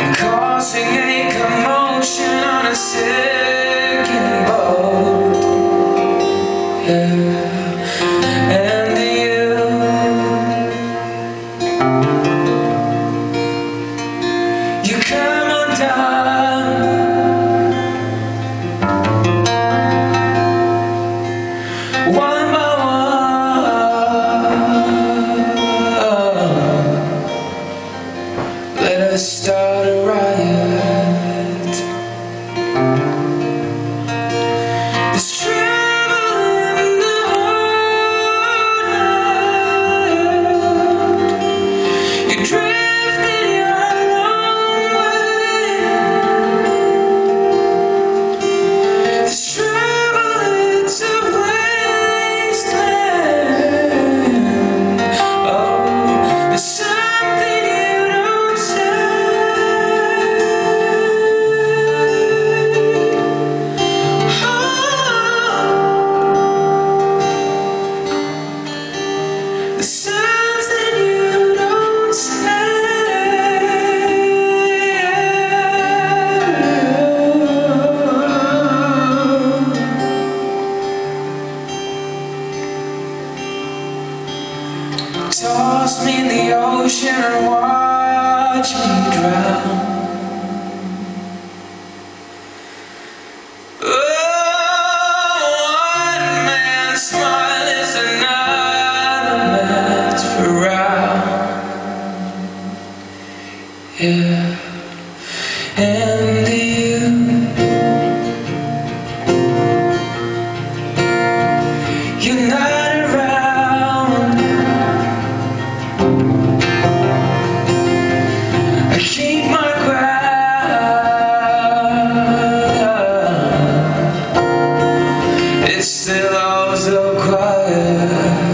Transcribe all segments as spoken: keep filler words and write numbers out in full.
causing a commotion on a sinking boat. Yeah. And you, you come undone, one by one. Let us start a riot. There's trouble in the heart. You drifted your own way. There's trouble, it's a wasteland. Oh, there's something you don't say. The sounds that you don't say. Toss me in the ocean and watch me drown. Oh, one man's smile is another man's frown. Yeah, and you, you're not around. I keep my ground. It's still all so quiet.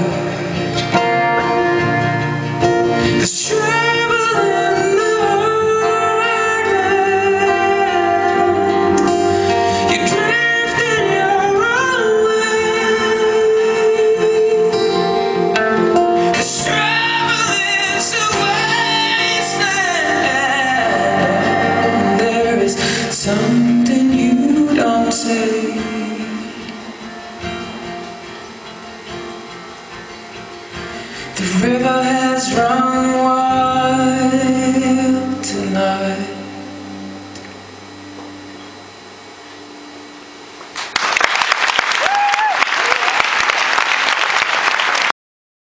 There's trouble in the heartland. You drifted your own way. There's trouble, it's a wasteland. There is something you don't say. The river has run wild tonight.